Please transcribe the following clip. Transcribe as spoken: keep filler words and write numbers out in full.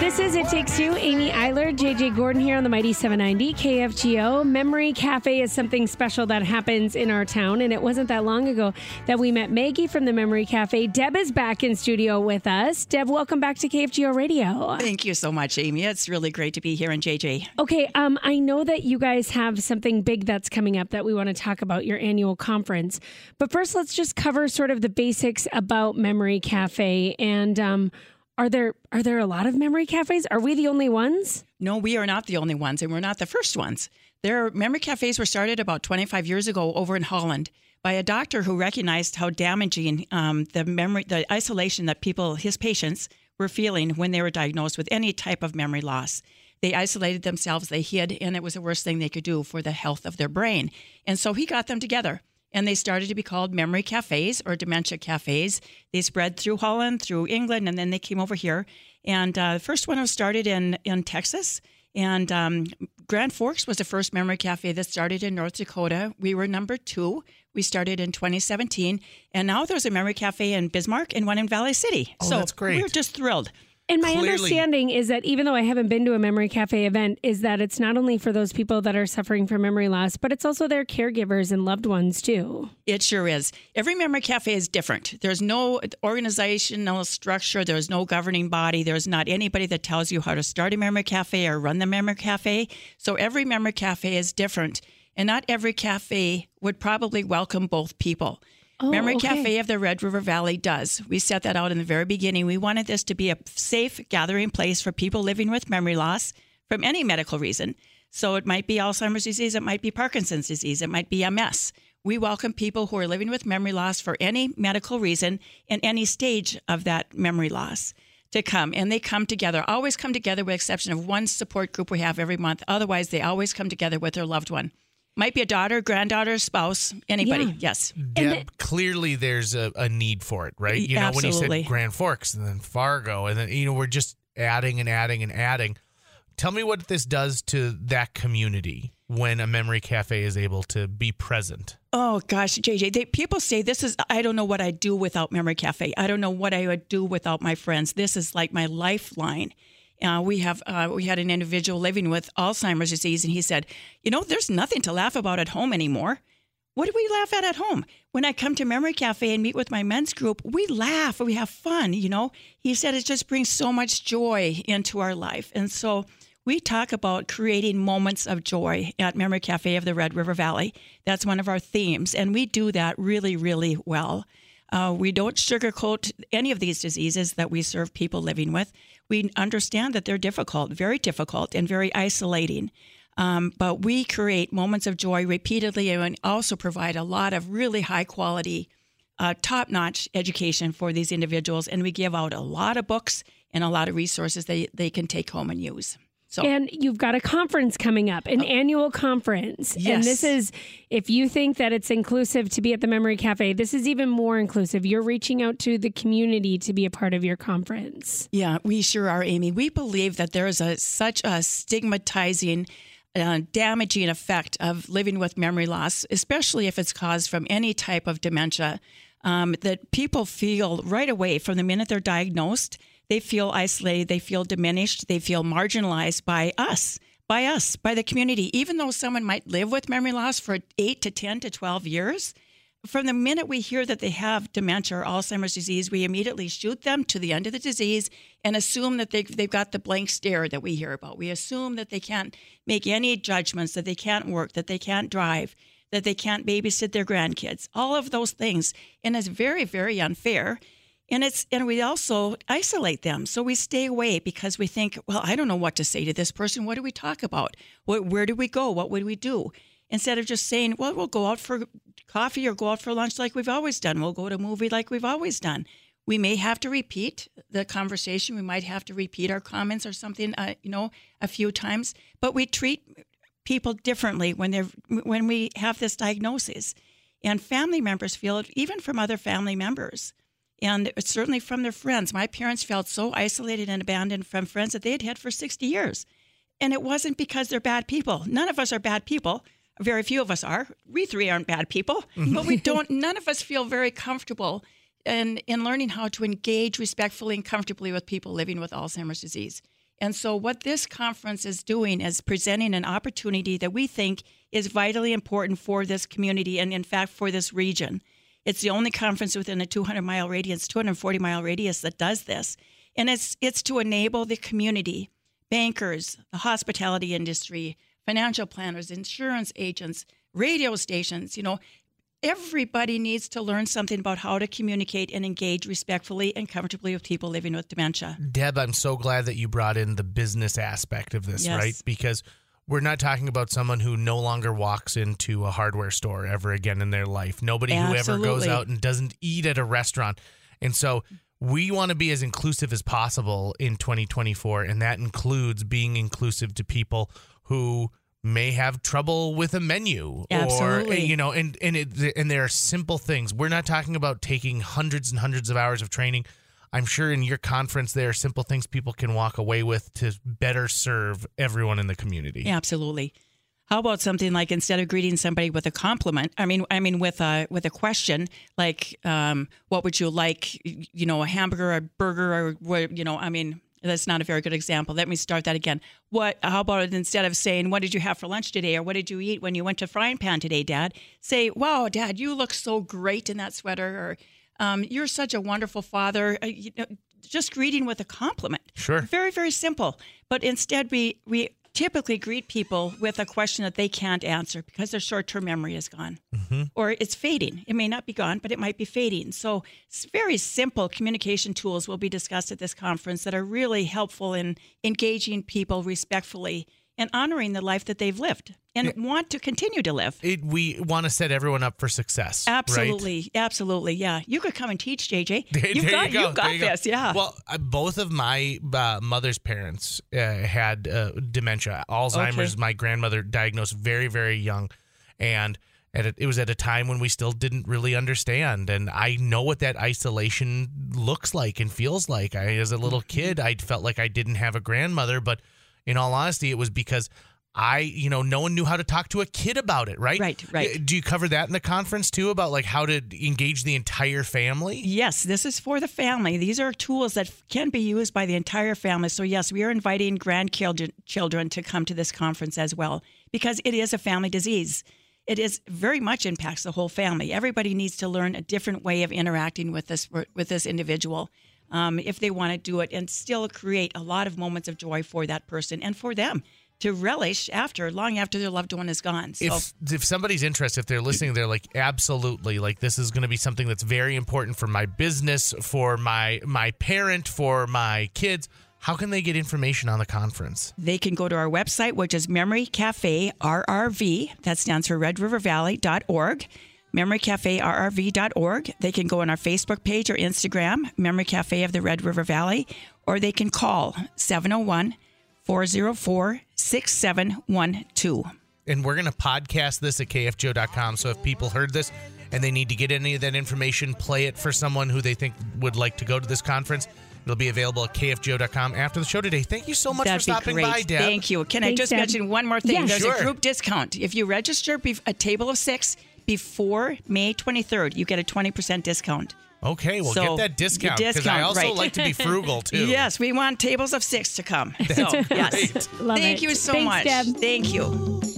This is It Takes Two. Amy Eiler, J J Gordon here on the Mighty seven ninety K F G O. Memory Cafe is something special that happens in our town, and it wasn't that long ago that we met Maggie from the Memory Cafe. Deb is back in studio with us. Deb, welcome back to K F G O Radio. Thank you so much, Amy. It's really great to be here in J J. Okay, um, I know that you guys have something big that's coming up that we want to talk about, your annual conference. But first, let's just cover sort of the basics about Memory Cafe. And um, are there are there a lot of memory cafes? Are we the only ones? No, we are not the only ones, and we're not the first ones. There, memory cafes were started about twenty-five years ago over in Holland by a doctor who recognized how damaging um, the memory, the isolation that people, his patients, were feeling when they were diagnosed with any type of memory loss. They isolated themselves, they hid, and it was the worst thing they could do for the health of their brain. And so he got them together. And they started to be called memory cafes or dementia cafes. They spread through Holland, through England, and then they came over here. And uh, the first one was started in, in Texas. And um, Grand Forks was the first memory cafe that started in North Dakota. We were number two. We started in twenty seventeen. And now there's a memory cafe in Bismarck and one in Valley City. Oh, so that's great. We're just thrilled. And my Clearly. understanding is that even though I haven't been to a Memory Cafe event, is that it's not only for those people that are suffering from memory loss, but it's also their caregivers and loved ones too. It sure is. Every memory cafe is different. There's no organizational structure. There's no governing body. There's not anybody that tells you how to start a memory cafe or run the memory cafe. So every memory cafe is different. And not every cafe would probably welcome both people. Oh, Memory okay. Cafe of the Red River Valley does. We set that out in the very beginning. We wanted this to be a safe gathering place for people living with memory loss from any medical reason. So it might be Alzheimer's disease, it might be Parkinson's disease, it might be M S. We welcome people who are living with memory loss for any medical reason and any stage of that memory loss to come. And they come together, always come together with the exception of one support group we have every month. Otherwise, they always come together with their loved one. Might be a daughter, granddaughter, spouse, anybody. Yeah. Yes. Deb, clearly there's a, a need for it, right? You know, Absolutely. when you said Grand Forks and then Fargo, and then, you know, we're just adding and adding and adding. Tell me what this does to that community when a memory cafe is able to be present. Oh, gosh, J J, they, people say this is, I don't know what I'd do without Memory Cafe. I don't know what I would do without my friends. This is like my lifeline. Uh, we have uh, we had an individual living with Alzheimer's disease, and he said, you know, there's nothing to laugh about at home anymore. What do we laugh at at home? When I come to Memory Cafe and meet with my men's group, we laugh, we have fun, you know. He said it just brings so much joy into our life. And so we talk about creating moments of joy at Memory Cafe of the Red River Valley. That's one of our themes, and we do that really, really well. Uh, we don't sugarcoat any of these diseases that we serve people living with. We understand that they're difficult, very difficult, and very isolating. Um, but we create moments of joy repeatedly and also provide a lot of really high-quality, uh, top-notch education for these individuals. And we give out a lot of books and a lot of resources they, they can take home and use. So. And you've got a conference coming up, an oh. annual conference. Yes. And this is, if you think that it's inclusive to be at the Memory Cafe, this is even more inclusive. You're reaching out to the community to be a part of your conference. Yeah, we sure are, Amy. We believe that there is a such a stigmatizing, uh, damaging effect of living with memory loss, especially if it's caused from any type of dementia, um, that people feel right away from the minute they're diagnosed. They feel isolated, they feel diminished, they feel marginalized by us, by us, by the community. Even though someone might live with memory loss for eight to ten to twelve years, from the minute we hear that they have dementia or Alzheimer's disease, we immediately shoot them to the end of the disease and assume that they've, they've got the blank stare that we hear about. We assume that they can't make any judgments, that they can't work, that they can't drive, that they can't babysit their grandkids, all of those things. And it's very, very unfair. And it's and we also isolate them. So we stay away because we think, well, I don't know what to say to this person. What do we talk about? What, where do we go? What would we do? Instead of just saying, well, we'll go out for coffee or go out for lunch like we've always done. We'll go to a movie like we've always done. We may have to repeat the conversation. We might have to repeat our comments or something, uh, you know, a few times. But we treat people differently when they're when we have this diagnosis. And family members feel it, even from other family members. And certainly from their friends. My parents felt so isolated and abandoned from friends that they had had for sixty years. And it wasn't because they're bad people. None of us are bad people. Very few of us are. We three aren't bad people. But we don't, none of us feel very comfortable in, in learning how to engage respectfully and comfortably with people living with Alzheimer's disease. And so what this conference is doing is presenting an opportunity that we think is vitally important for this community and, in fact, for this region. It's the only conference within a two hundred mile radius, two hundred forty mile radius that does this. And it's it's to enable the community, bankers, the hospitality industry, financial planners, insurance agents, radio stations, you know, everybody needs to learn something about how to communicate and engage respectfully and comfortably with people living with dementia. Deb, I'm so glad that you brought in the business aspect of this, Yes. right? Because we're not talking about someone who no longer walks into a hardware store ever again in their life. Nobody who ever goes Absolutely. out and doesn't eat at a restaurant. And so we want to be as inclusive as possible in twenty twenty-four, and that includes being inclusive to people who may have trouble with a menu. Absolutely. Or, you know, and, and, it, and there are simple things. We're not talking about taking hundreds and hundreds of hours of training. I'm sure in your conference there are simple things people can walk away with to better serve everyone in the community. Absolutely. How about something like instead of greeting somebody with a compliment, I mean, I mean with a with a question like, um, "What would you like? You know, a hamburger, or a burger, or what? You know, I mean, that's not a very good example. Let me start that again. What? How about it instead of saying, "What did you have for lunch today?" or "What did you eat when you went to Frying Pan today, Dad?" Say, "Wow, Dad, you look so great in that sweater," or um, "You're such a wonderful father." Uh, you know, just greeting with a compliment. Sure. Very, very simple. But instead, we we. typically greet people with a question that they can't answer because their short-term memory is gone Mm-hmm. or it's fading. It may not be gone, but it might be fading. So it's very simple communication tools will be discussed at this conference that are really helpful in engaging people respectfully and honoring the life that they've lived and Yeah. want to continue to live. It, we want to set everyone up for success. Absolutely. Right? Absolutely. Yeah. You could come and teach, J J. There, You've there got, you go. You've got There you go. this. Yeah. Well, uh, both of my uh, mother's parents uh, had uh, dementia, Alzheimer's. Okay. My grandmother diagnosed very, very young, and at a, it was at a time when we still didn't really understand. And I know what that isolation looks like and feels like. I, as a little kid, I felt like I didn't have a grandmother, but in all honesty, it was because I, you know, no one knew how to talk to a kid about it, right? Right, right. Do you cover that in the conference too, about like how to engage the entire family? Yes, this is for the family. These are tools that can be used by the entire family. So yes, we are inviting grandchildren children to come to this conference as well because it is a family disease. It is very much impacts the whole family. Everybody needs to learn a different way of interacting with this with this individual um, if they want to do it and still create a lot of moments of joy for that person and for them to relish after, long after their loved one is gone. So. If if somebody's interested, if they're listening, they're like, absolutely, like this is going to be something that's very important for my business, for my my parent, for my kids. How can they get information on the conference? They can go to our website, which is Memory Cafe R R V. That stands for Red River Valley dot org. Memory Cafe R R V dot org. They can go on our Facebook page or Instagram, Memory Cafe of the Red River Valley, or they can call seven oh one, four oh four, six seven one two. And we're going to podcast this at K F G O dot com. So if people heard this and they need to get any of that information, play it for someone who they think would like to go to this conference, it'll be available at K F G O dot com after the show today. Thank you so much That'd for stopping be great. by, Deb. Thank you. Can I Thanks, just Deb. mention one more thing? Yeah, There's sure. a group discount. If you register bef- a table of six before May twenty-third, you get a twenty percent discount. Okay, well, So, get that discount the because I discount, also right. like to be frugal, too. Yes, we want tables of six to come. So, yes. Love Thank it. you so Thanks, much. Deb. Thank you.